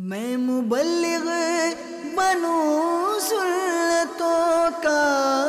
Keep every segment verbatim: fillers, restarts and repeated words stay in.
मैं मुबल्लिग बनूं सुन्नतों का,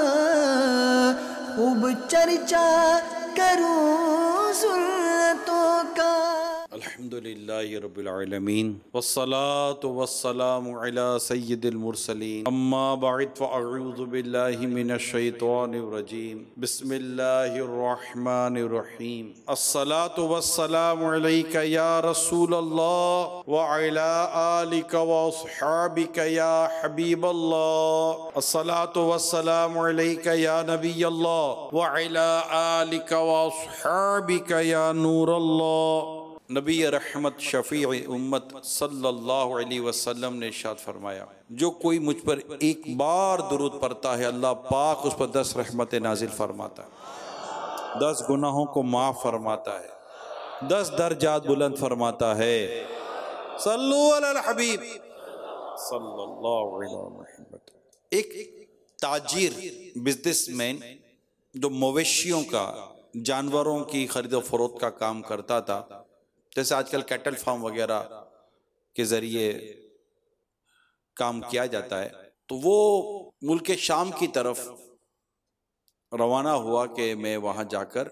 खूब चर्चा करूं सुन्नतों का। अल्हम्दुलिल्लाहि रब्बिल आलमीन वस्सलातु वस्सलामु अला सय्यिदिल मुरसलीन अम्मा बअद फ़अऊज़ु बिल्लाहि मिनश शैतानिर रजीम बिस्मिल्लाहिर रहमानिर रहीम अस्सलातु वस्सलामु अलैका या रसूलल्लाह व अला आलिका व अस्हाबिका या हबीबल्लाह अस्सलातु वस्सलामु अलैका या नबियल्लाह व अला आलिका व अस्हाबिका या नूरल्लाह। नबी रहमत शफ़ी उम्मत सल्लल्लाहु अलैहि वसल्लम ने इरशाद फरमाया, जो कोई मुझ पर एक बार दुरूद पढ़ता है अल्लाह पाक उस पर दस रहमतें नाजिल फरमाता है, दस गुनाहों को माफ़ फरमाता है, दस दर्जात बुलंद फरमाता है। सल्लु अलल हबीब सल्लल्लाहु अलैहि वसल्लम। एक ताजिर बिजनेसमैन जो मवेशियों का, जानवरों की खरीदो फरोख्त का काम करता था, जैसे आजकल कैटल फार्म वगैरह के जरिए काम किया जाता है, तो वो मुल्क शाम की तरफ रवाना हुआ कि मैं वहां जाकर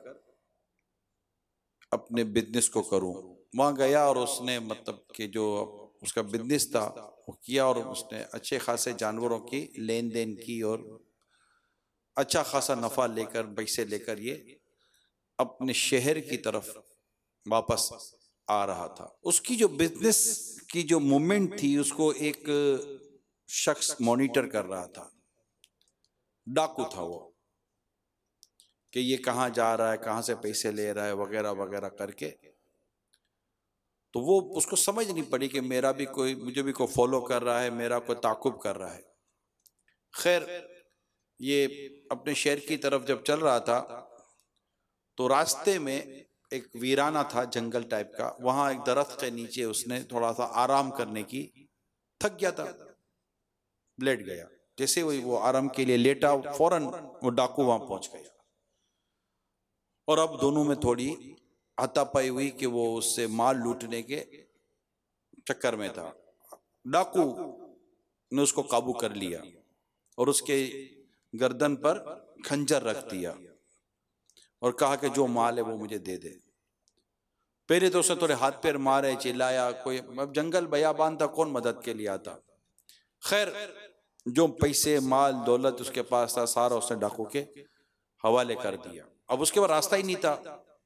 अपने बिजनेस को करूं। वहां गया और उसने मतलब कि जो उसका बिजनेस था वो किया और उसने अच्छे खासे जानवरों की लेन देन की और अच्छा खासा नफा लेकर, पैसे लेकर ये अपने शहर की तरफ वापस आ रहा था। उसकी जो बिजनेस की जो मूवमेंट थी उसको एक शख्स मॉनिटर कर रहा था, डाकू था वो, कि ये कहाँ जा रहा है, कहाँ से पैसे ले रहा है वगैरह वगैरह करके। तो वो उसको समझ नहीं पड़ी कि मेरा भी कोई, मुझे भी कोई फॉलो कर रहा है, मेरा कोई ताकुब कर रहा है। खैर, ये अपने शहर की तरफ जब चल रहा था तो रास्ते में एक वीराना था, जंगल टाइप का, वहां एक दरख्त के नीचे उसने थोड़ा सा आराम करने की, थक गया था, लेट गया। जैसे वही वो आराम के लिए लेटा, फौरन वो डाकू वहां पहुंच गया और अब दोनों में थोड़ी हाथापाई हुई कि वो उससे माल लूटने के चक्कर में था। डाकू ने उसको काबू कर लिया और उसके गर्दन पर खंजर रख दिया और कहा कि जो माल है वो मुझे दे दे। पहले तो उसने थोड़े हाथ पैर मारे, चिल्लाया, कोई अब जंगल बयाबान था, कौन मदद के लिए आता। खैर, जो पैसे माल दौलत उसके पास था सारा उसने डाकू के हवाले कर दिया। अब उसके बाद रास्ता ही नहीं था।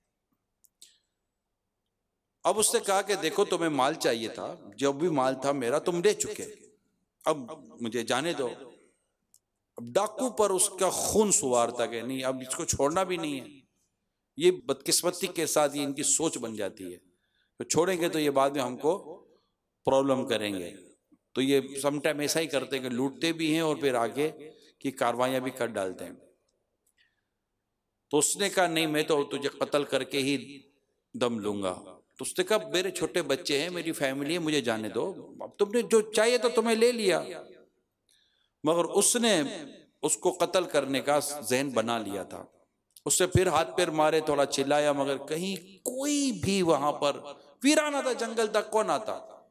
अब उसने कहा कि देखो, तुम्हें माल चाहिए था, जो भी माल था मेरा तुम ले चुके, अब मुझे जाने दो। अब डाकू पर उसका खून सवार था कि नहीं, अब इसको छोड़ना भी नहीं है। ये बदकिस्मती के साथ ये इनकी सोच बन जाती है, तो छोड़ेंगे तो ये बाद में हमको प्रॉब्लम करेंगे। तो ये समटाइम ऐसा ही करते हैं कि लूटते भी हैं और फिर आगे की कार्रवाइयां भी कर डालते हैं। तो उसने कहा नहीं, मैं तो तुझे कत्ल करके ही दम लूंगा। तो उसने कहा मेरे छोटे बच्चे हैं, मेरी फैमिली है, मुझे जाने दो। अब तुमने जो चाहिए तो तुम्हें ले लिया, मगर उसने उसको कत्ल करने का जहन बना लिया था। उससे फिर हाथ पैर मारे, थोड़ा चिल्लाया, मगर कहीं कोई भी वहां पर, वीराना था, जंगल तक कौन आता।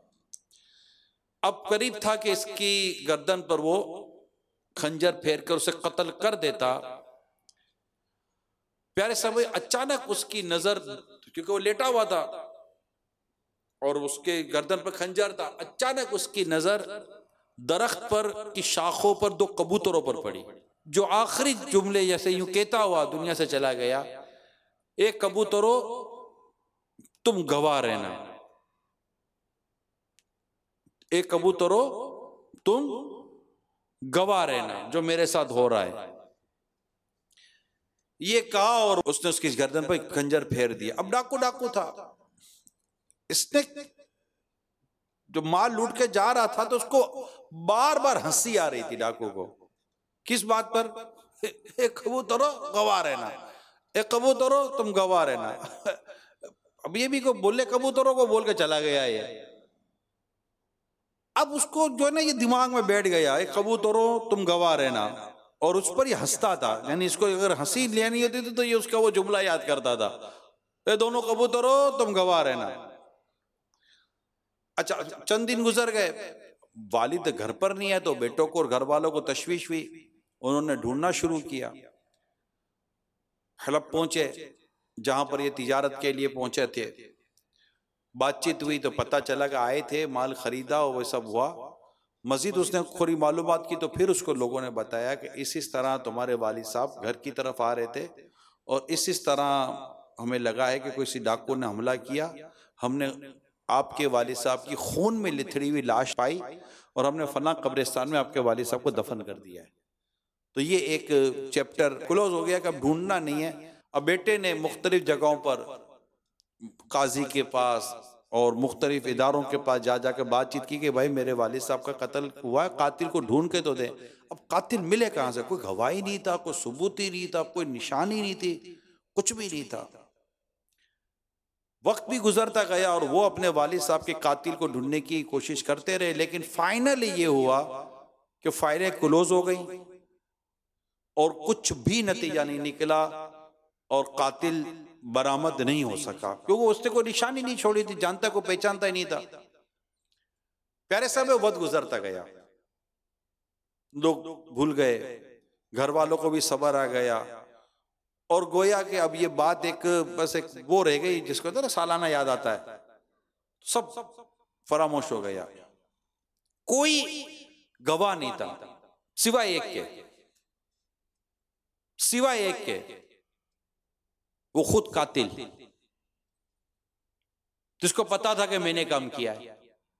अब करीब था कि इसकी गर्दन पर वो खंजर फेर कर उसे कत्ल कर देता। प्यारे साहब, अचानक उसकी नजर, क्योंकि वो लेटा हुआ था और उसके गर्दन पर खंजर था, अचानक उसकी नजर दरख्त पर की शाखों पर दो कबूतरों पर पड़ी, जो आखिरी जुमले जैसे यूं कहता हुआ दुनिया से चला गया, एक कबूतरों तुम गवाह रहना, एक कबूतरों तुम गवाह रहना जो मेरे साथ हो रहा है, ये कहा और उसने उसकी गर्दन पर खंजर फेर दिया। अब डाकू डाकू था, इसने जो माल लूट के जा रहा था तो उसको बार बार हंसी आ रही थी डाकू को। किस बात पर? एक कबूतरों गवाह रहना, एक कबूतरों तुम गवाह रहना। अब ये भी को बोले, कबूतरों को बोल के चला गया ये। अब उसको जो है ना, ये दिमाग में बैठ गया, एक कबूतरों तुम गवाह रहना, और उस पर ये हंसता था। यानी इसको अगर हंसी लेनी होती थी तो ये उसका वो जुमला याद करता था, ये दोनों कबूतरों तुम गवाह रहना। अच्छा, चंद दिन गुजर गए, वालिद घर पर नहीं है तो बेटों को और घर वालों को तशवीश हुई। उन्होंने ढूंढना शुरू किया। हलब पहुंचे, जहां पर ये तिजारत के लिए पहुंचे थे। बातचीत हुई तो पता चला कि आए थे, माल खरीदा और वो सब हुआ। मजीद उसने थोड़ी मालूमात की तो फिर उसको लोगों ने बताया कि इस इस तरह तुम्हारे वालिद साहब घर की तरफ आ रहे थे और इस इस तरह हमें लगा है कि कोई डाकू ने हमला किया। हमने आपके वालिद साहब की खून में लिथड़ी हुई लाश पाई और हमने फना कब्रिस्तान में आपके वालिद साहब को दफन कर दिया है। तो ये एक चैप्टर क्लोज हो गया कि अब ढूंढना नहीं है। अब बेटे ने मुख्तलिफ जगहों पर काजी के पास और मुख्तलिफ इदारों के पास जा जाकर बातचीत की कि भाई मेरे वालिद साहब का कत्ल हुआ है, कातिल को ढूंढ के तो दे। अब कातिल मिले कहाँ से? कोई गवाही नहीं था, कोई सबूत ही नहीं था, कोई निशानी नहीं थी, कुछ भी नहीं था। वक्त भी गुजरता गया और वो अपने वालिद साहब के कातिल को ढूंढने की कोशिश करते रहे, लेकिन फाइनली ये हुआ कि फाइलें क्लोज हो गई और कुछ भी नतीजा नहीं निकला और कातिल बरामद नहीं हो सका, क्योंकि उसने कोई निशानी नहीं छोड़ी थी, जानता को पहचानता ही नहीं था। प्यारे साहब वक्त गुजरता गया, लोग भूल गए, घर वालों को भी सब्र आ गया और गोया कि अब ये बात एक बस एक वो रह गई जिसको तो ना सालाना याद आता है, सब फरामोश हो गया। कोई गवाह नहीं था सिवाय एक के, सिवाय एक के, वो खुद कातिल, जिसको पता था कि मैंने काम किया है।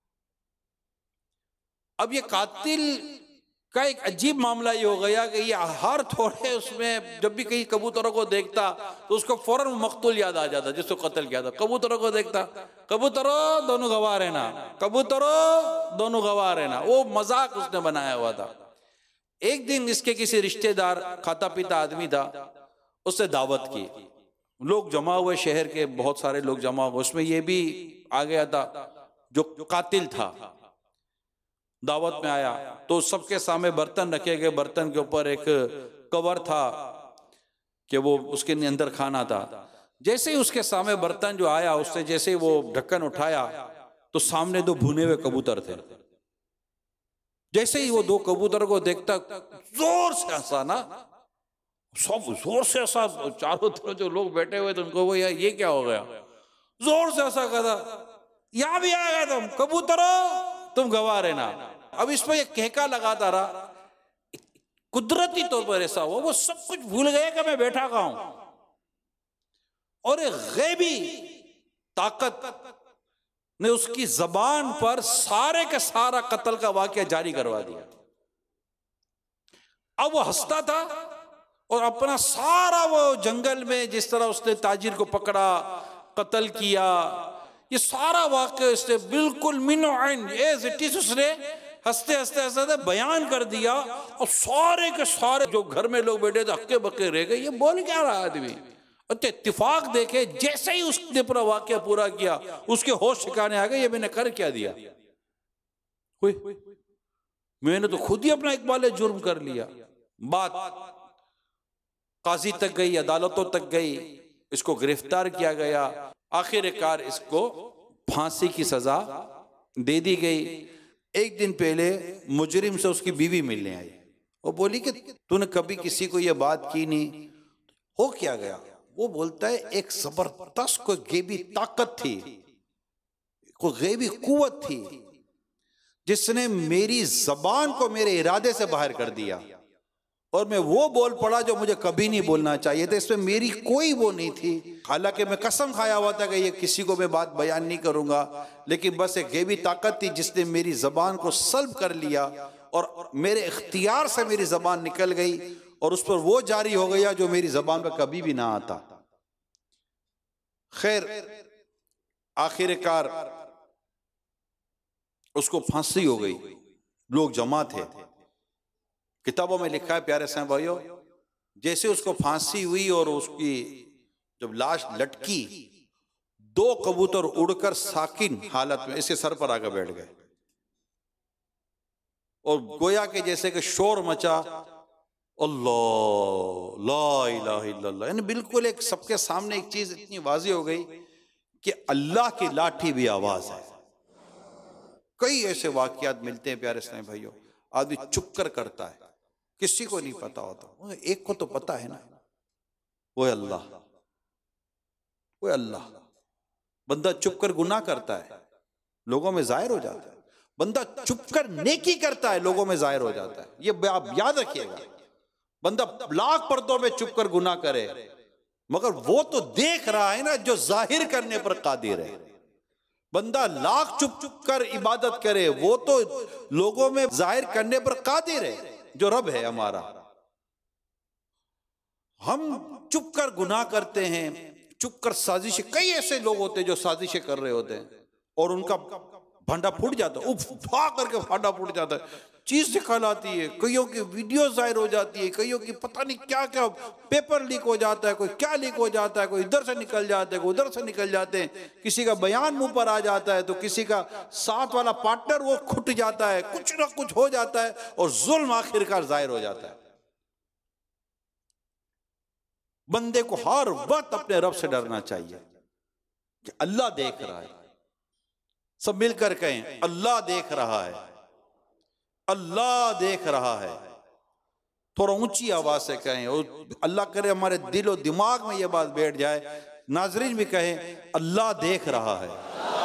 अब ये कातिल का एक अजीब मामला ये हो गया कि ये हर थोड़े उसमें जब भी कहीं कबूतरों को देखता तो उसको फौरन मकतूल याद आ जाता जिसको कत्ल किया था। कबूतरों को देखता, कबूतरों दोनों गवाह रहना, कबूतरों दोनों गवाह रहना, वो मजाक उसने बनाया हुआ था। एक दिन इसके किसी रिश्तेदार खाता पीता आदमी था, उससे दावत की, लोग जमा हुए, शहर के बहुत सारे लोग जमा हुए, उसमें ये भी आ गया था जो कातिल था। दावत में आया तो सबके सामने बर्तन रखे गए, बर्तन के ऊपर एक कवर था कि वो उसके अंदर खाना था। जैसे ही उसके सामने बर्तन जो आया, उससे जैसे ही वो ढक्कन उठाया तो सामने दो भुने हुए कबूतर थे। जैसे ही वो दो कबूतर को देखता जोर से हंसा ना, सब जोर से हंसा, चारों तरफ जो लोग बैठे हुए थे उनको वो यार ये क्या हो गया, जोर से हंसा, कहता यहां भी आ गए तुम, कबूतरों तुम गवाह रहना। अब इसमें ये कहका लगाता रहा, कुदरती तौर पर ऐसा हुआ वो सब कुछ भूल गए कि मैं बैठा कहां हूं, और एक गैबी ताकत ने उसकी जबान पर सारे के सारा कत्ल का वाकया जारी करवा दिया। अब वो हंसता था और अपना सारा वो जंगल में जिस तरह उसने ताजिर को पकड़ा, कत्ल किया, ये सारा वाकया इसने बिल्कुल मिनो आइन एज इट इज उसने हंसते हंसते हंसते बयान कर दिया। और सारे के सारे जो घर में लोग बैठे थे हक्के बक्के रह गए, ये बोल क्या रहा आदमी। और इत्तेफाक देखे जैसे ही उसने पूरा वाकया पूरा किया उसके होश ठिकाने आ गए, ये मैंने कर क्या दिया, मैंने तो खुद ही अपना इकबाल जुर्म कर लिया। बात काजी तक गई, अदालतों तक गई, इसको गिरफ्तार किया गया, आखिरकार इसको फांसी की सजा दे दी गई। एक दिन पहले मुजरिम से उसकी बीवी मिलने आई, वो बोली कि तूने कभी किसी को ये बात की नहीं, हो क्या गया? वो बोलता है एक जबरदस्त कोई गैबी ताकत थी, कोई गैबी कुव्वत थी जिसने मेरी जबान को मेरे इरादे से बाहर कर दिया और मैं वो बोल पड़ा जो मुझे कभी नहीं बोलना चाहिए था। इसमें मेरी कोई वो नहीं थी, हालांकि मैं कसम खाया हुआ था कि ये किसी को मैं बात बयान नहीं करूंगा, लेकिन बस एक गैबी ताकत थी जिसने मेरी जबान को सल्ब कर लिया और मेरे इख्तियार से मेरी जबान निकल गई और उस पर वो जारी हो गया जो मेरी जबान पर कभी भी ना आता। खैर आखिरकार उसको फांसी हो गई, लोग जमा थे। किताबों में लिखा है प्यारे साहब भाइयों, जैसे उसको फांसी हुई और उसकी जब लाश लटकी, दो कबूतर उड़कर साकिन हालत में इसके सर पर आकर बैठ गए और गोया के जैसे कि शोर मचा, अल्लाह ला इलाहा इल्लल्लाह, यानी बिल्कुल एक सबके सामने एक चीज इतनी वाज़ी हो गई कि अल्लाह की लाठी भी आवाज है। कई ऐसे वाकयात मिलते हैं प्यारे इस्लामी भाइयों, आदमी चुप कर करता है, किसी को नहीं पता होता, एक को तो पता है ना, वो है अल्लाह, वो है अल्लाह। बंदा चुप कर गुनाह करता है, लोगों में जाहिर हो जाता है। बंदा चुप कर नेकी करता है, लोगों में जाहिर हो जाता है। ये आप याद रखिएगा, बंदा लाख पर्दों में चुप कर गुनाह करे, मगर वो तो देख रहा है ना जो जाहिर करने पर कादिर है। बंदा लाख चुप चुप कर इबादत करे, वो तो लोगों में जाहिर करने पर कादिर है, जो रब है हमारा। हम चुप कर गुनाह करते हैं, चुप कर साजिशें, कई ऐसे लोग होते हैं जो साजिशें कर रहे होते हैं और उनका भांडा फूट जाता है, उफ फा करके भांडा फूट जाता है, चीज निकल आती है, कईयों की वीडियो जाहिर हो जाती है, कईयों की पता नहीं क्या क्या, पेपर लीक हो जाता है, कोई क्या लीक हो जाता है, कोई इधर से निकल जाता है, कोई उधर से निकल जाते हैं, किसी का बयान मुंह पर आ जाता है तो किसी का साथ वाला पार्टनर वो खुट जाता है, कुछ ना कुछ हो जाता है और जुल्म आखिरकार जाहिर हो जाता है। बंदे को हर वक्त अपने रब से डरना चाहिए कि अल्लाह देख रहा है। सब मिलकर कहें, अल्लाह देख रहा है, अल्लाह देख रहा है। थोड़ा ऊंची आवाज से कहें, और अल्लाह करे हमारे दिल और दिमाग में यह बात बैठ जाए, नाजरीन भी कहें अल्लाह देख रहा है,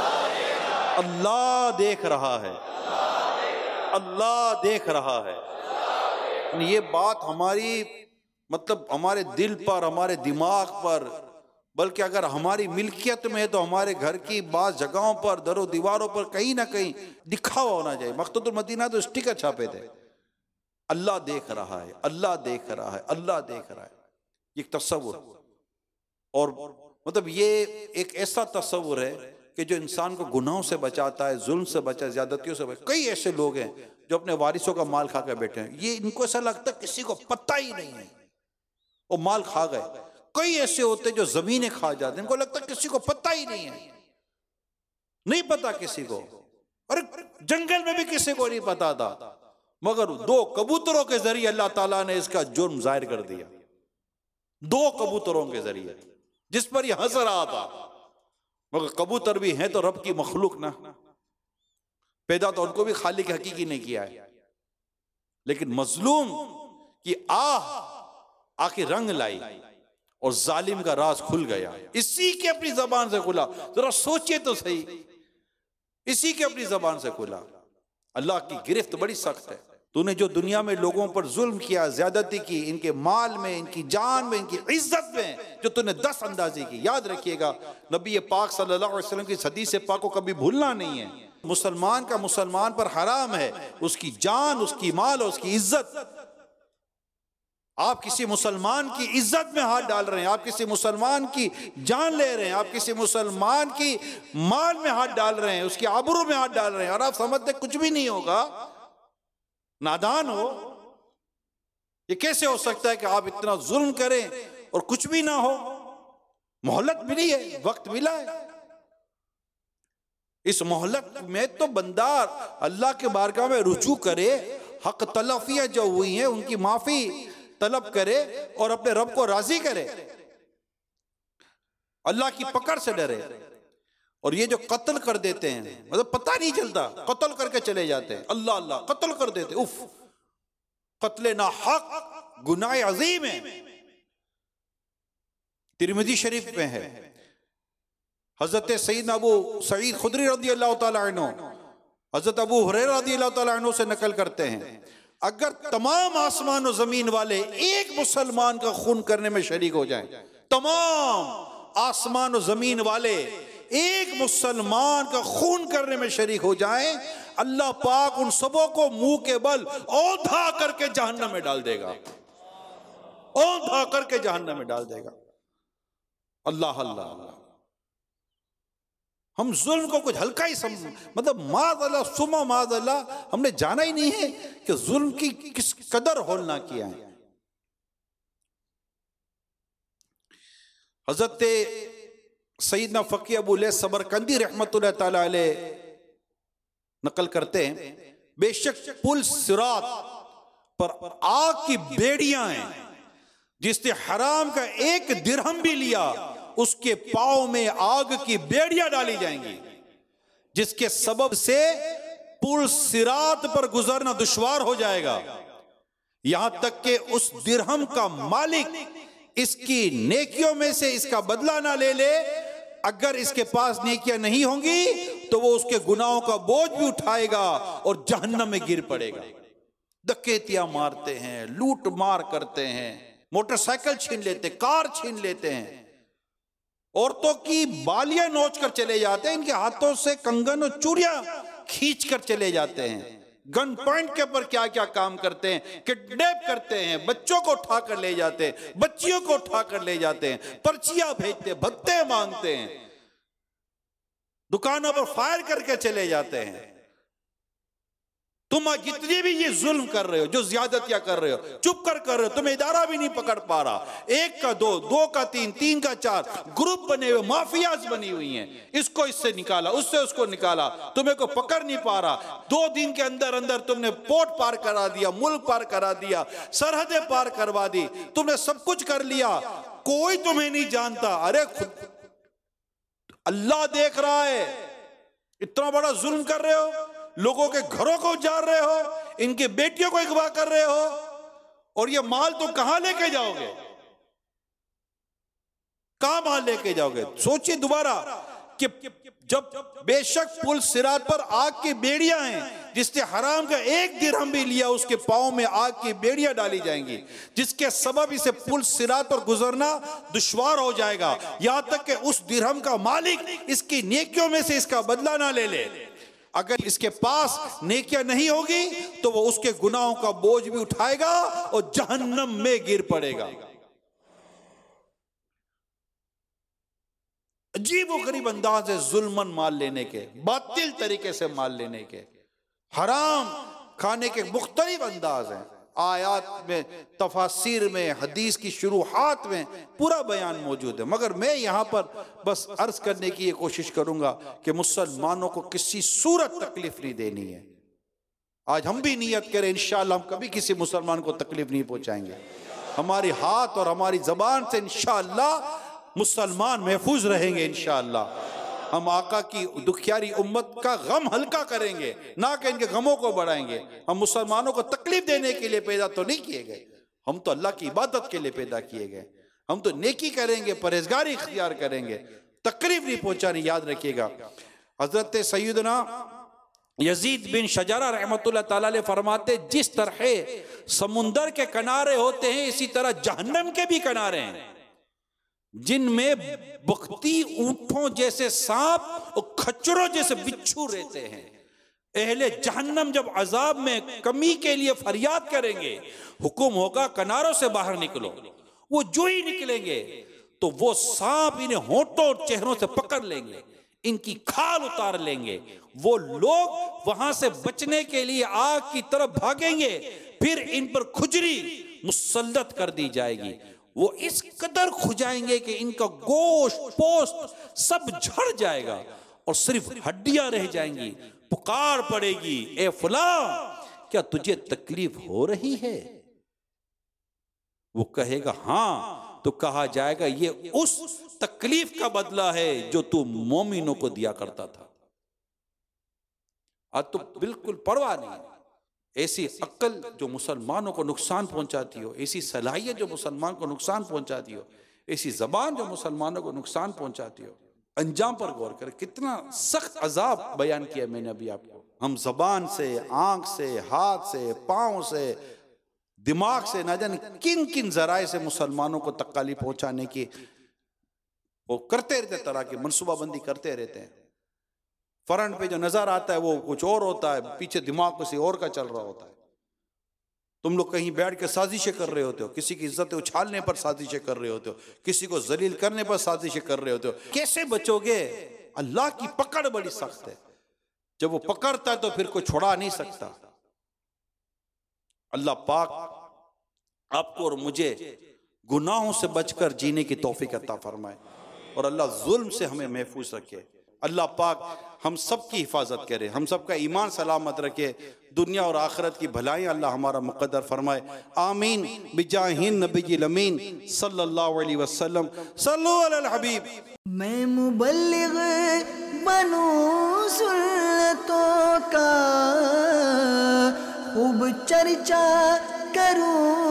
अल्लाह देख रहा है, अल्लाह देख रहा है। ये बात हमारी मतलब हमारे दिल पर, हमारे दिमाग पर, बल्कि अगर हमारी मिल्कियत में है तो हमारे घर की बाज़ जगहों पर, दरों दीवारों पर कहीं ना कहीं लिखा हुआ होना चाहिए। मक़तूल मदीना तो स्टिकर छापे थे, अल्लाह देख रहा है, अल्लाह देख रहा है, अल्लाह देख रहा है। ये तस्वुर, और मतलब ये एक ऐसा तस्वुर है कि जो इंसान को गुनाहों से बचाता है, जुल्म से बचा, ज्यादतियों से बचा। कई ऐसे लोग हैं जो अपने वारिसों का माल खा कर बैठे हैं, ये इनको ऐसा लगता है किसी को पता ही नहीं है, वो माल खा गए। कई ऐसे होते जो जमीनें खा जाते हैं, इनको लगता है किसी को पता ही नहीं है, नहीं पता किसी को। अरे जंगल में भी किसी को नहीं पता था, मगर दो कबूतरों के जरिए अल्लाह ताला ने इसका जुर्म जाहिर कर दिया। दो कबूतरों के जरिए, जिस पर ये हंस रहा था, मगर कबूतर भी हैं तो रब की मखलूक ना, पैदा तो उनको भी खालिक हकीकी ने किया है, लेकिन मजलूम की आह आखिर रंग लाई और जालिम का राज खुल गया। इसी के अपनी जबान से खुला, जरा सोचिए तो सही, इसी के अपनी जबान से खुला। अल्लाह की गिरफ्त बड़ी सख्त है। तूने जो दुनिया में लोगों पर जुल्म किया, ज्यादती की, इनके माल में, इनकी जान में, इनकी इज्जत में, जो तूने दस अंदाजी की, याद रखिएगा नबी पाक सल्लल्लाहु अलैहि वसल्लम की हदीस पाक को कभी भूलना नहीं है। मुसलमान का मुसलमान पर हराम है, उसकी जान, उसकी माल और उसकी इज्जत। आप किसी मुसलमान की इज्जत में हाथ डाल रहे हैं, आप किसी मुसलमान की जान ले रहे हैं, आप किसी मुसलमान की माल में हाथ डाल रहे हैं, उसकी आबरू में हाथ डाल रहे हैं, और आप समझते कुछ भी नहीं होगा, नादान हो। ये कैसे हो सकता है कि आप इतना जुल्म करें और कुछ भी ना हो? मोहलत मिली है, वक्त मिला है। इस मोहलत में तो बंदा अल्लाह के बारगाह में रुजू करे, हक तलफियां जो हुई हैं उनकी माफी तलब करे और अपने रब को राजी करे, अल्लाह की पकड़ से डरे। और ये जो कत्ल कर देते हैं, मतलब पता नहीं चलता, कत्ल करके चले जाते हैं, अल्लाह अल्लाह कत्ल कर देते, उफ, कत्ले ना हक गुनाह अजीम है। तिरमिज़ी शरीफ में है, हजरत सईद अबू सईद खुदरी रज़ी अल्लाह तआला अन्हु हजरत अबू हुरैरा रज़ी अल्लाह तआला अन्हु से नकल करते हैं, अगर तमाम आसमान और जमीन वाले एक मुसलमान का खून करने में शरीक हो जाएं, तमाम आसमान और जमीन वाले एक मुसलमान का खून करने में शरीक हो जाएं, अल्लाह पाक उन सबों को मुंह के बल औंधा करके जहन्नम में डाल देगा, औंधा करके जहन्नम में डाल देगा। अल्लाह अल्लाह अल्लाह। हम जुल्म को कुछ हल्का ही सम मतलब माज़ अल्लाह सुमा माज़ अल्लाह, हमने जाना ही नहीं है कि जुल्म की किस कदर होलना किया है। हजरत सईदना फकी अबू लैस सबरकंदी रहमतुल्लाह ताला अलैह नकल करते हैं, बेशक पुल सिरात पर आग की बेड़ियां हैं, जिसने हराम का एक दिरहम भी लिया उसके पांव में आग की बेड़ियां डाली जाएंगी, जिसके सबब से पुल सिरात पर गुजरना दुश्वार हो जाएगा। यहां तक कि उस दिरहम का मालिक इसकी नेकियों में से इसका बदला ना ले ले। अगर इसके पास नेकियां नहीं होंगी तो वो उसके गुनाहों का बोझ भी उठाएगा और जहन्नम में गिर पड़ेगा। डकैतियां मारते हैं, लूट मार करते हैं, मोटरसाइकिल छीन लेते, कार छीन लेते हैं, औरतों की बालियां नोच कर चले जाते हैं, इनके हाथों से कंगन और चूड़ियां खींच कर चले जाते हैं। गन पॉइंट के ऊपर क्या क्या काम करते हैं, किडनैप करते हैं, बच्चों को उठा कर ले जाते हैं, बच्चियों को उठा कर ले जाते हैं, पर्चियां भेजते हैं, भत्ते मांगते हैं, दुकानों पर फायर करके चले जाते हैं। तुम जितनी भी ये जुल्म कर रहे हो, जो ज्यादतियां कर रहे हो, चुप कर कर रहे हो, तुम्हें इदारा भी नहीं पकड़ पा रहा। एक का दो, दो का तीन, तीन का चार ग्रुप बने हुए, माफियाज बनी हुई हैं। इसको इससे निकाला, उससे उसको निकाला, तुम्हें को पकड़ नहीं पा रहा। दो दिन के अंदर अंदर तुमने पोर्ट पार करा दिया, मुल्क पार करा दिया, सरहदें पार करवा दी, तुमने सब कुछ कर लिया, कोई तुम्हें नहीं जानता। अरे खुद अल्लाह देख रहा है। इतना बड़ा जुल्म कर रहे हो, लोगों के घरों को उजाड़ रहे हो, इनके बेटियों को अगवा कर रहे हो, और ये माल तुम कहां लेके जाओगे? कहां माल लेके जाओगे? सोचिए दोबारा कि जब बेशक पुल सिरात पर आग की बेड़ियां हैं, जिसने हराम का एक दिरहम भी लिया उसके पांव में आग की बेड़ियां डाली जाएंगी, जिसके सबब इसे पुल सिरात पर गुजरना दुश्वार हो जाएगा। यहां तक कि उस दिरहम का मालिक इसकी नेकियों में से इसका बदला ना ले ले। अगर इसके पास नेकियां नहीं होगी तो वो उसके गुनाहों का बोझ भी उठाएगा और जहन्नम में गिर पड़ेगा। अजीब व गरीब अंदाज है जुल्मन माल लेने के, बातिल तरीके से माल लेने के, हराम खाने के मुख्तलिफ अंदाज हैं। आयात में, तफासिर में, हदीस की शुरुआत में पूरा बयान मौजूद है। मगर मैं यहाँ पर बस अर्ज करने की ये कोशिश करूंगा कि मुसलमानों को किसी सूरत तकलीफ नहीं देनी है। आज हम भी नियत करें, इंशाअल्लाह हम कभी किसी मुसलमान को तकलीफ नहीं पहुंचाएंगे। हमारी हाथ और हमारी जबान से इंशाअल्लाह मुसलमान महफूज रहेंगे। इंशाअल्लाह हम आका की दुखियारी उम्मत का गम हल्का करेंगे, ना कि इनके गमों को बढ़ाएंगे। हम मुसलमानों को तकलीफ देने के लिए पैदा तो नहीं किए गए, हम तो अल्लाह की इबादत के लिए पैदा किए गए। हम तो नेकी करेंगे, परहेजगारी इख्तियार करेंगे, तकलीफ नहीं पहुंचानी। याद रखिएगा, हजरत सैयदना यजीद बिन शजारा रहमतुल्लाह ताला अलैह फरमाते, जिस तरह समुंदर के किनारे होते हैं इसी तरह जहन्नम के भी किनारे हैं, जिनमें बख्ती ऊंटों जैसे सांप और खच्चरों जैसे बिच्छू रहते हैं। अहले जहन्नम जब अजाब में कमी के लिए फरियाद करेंगे, हुक्म होगा किनारों से बाहर निकलो। वो जो ही निकलेंगे तो वो सांप इन्हें होंठों और चेहरों से पकड़ लेंगे, इनकी खाल उतार लेंगे। वो लोग वहां से बचने के लिए आग की तरफ भागेंगे, फिर इन पर खुजरी मुसल्लत कर दी जाएगी। वो इस कदर खुजाएंगे कि इनका गोश्त पोस्ट सब झड़ जाएगा और सिर्फ हड्डियां रह जाएंगी। पुकार पड़ेगी, ए फलां, क्या तुझे तकलीफ हो रही है? वो कहेगा हाँ, तो कहा जाएगा ये उस तकलीफ का बदला है जो तू मोमिनों को दिया करता था। आज तो बिल्कुल परवाह नहीं। ऐसी अक्ल जो मुसलमानों को नुकसान पहुंचाती हो, ऐसी सलाहियत जो मुसलमान को नुकसान पहुंचाती हो, ऐसी जबान जो मुसलमानों को नुकसान पहुंचाती हो, अंजाम पर गौर करें। कितना सख्त अजाब बयान किया मैंने अभी आपको। हम जबान से, आंख से, हाथ से, पांव से, दिमाग से, ना जाने किन किन जराए से मुसलमानों को तकलीफ पहुंचाने की वो करते रहते, तरह की मनसूबाबंदी करते रहते हैं। फ्रंट पे जो नजर आता है वो कुछ और होता है, पीछे दिमाग किसी और का चल रहा होता है। तुम लोग कहीं बैठ के साजिशें कर रहे होते हो, किसी की इज्जत उछालने पर साजिशें कर रहे होते हो, किसी को जलील करने पर साजिशें कर रहे होते हो। कैसे बचोगे? अल्लाह की पकड़ बड़ी सख्त है। जब वो पकड़ता है तो फिर कोई छुड़ा नहीं सकता। अल्लाह पाक आपको और मुझे गुनाहों से बचकर जीने की तौफीक अता फरमाए और अल्लाह जुल्म से हमें महफूज रखे। अल्लाह पाक हम सब की हिफाजत करे, हम सब का ईमान सलामत रखे, दुनिया और आखिरत की भलाई अल्लाह हमारा मुक़द्दर फरमाए। आमीन बिजाहिन नबील अमीन सल्लल्लाहु अलैहि वसल्लम। सल्लु अलल हबीब। मैं मुबल्लिग बनूं सुन्नत सुन्नतों का खूब चर्चा करूं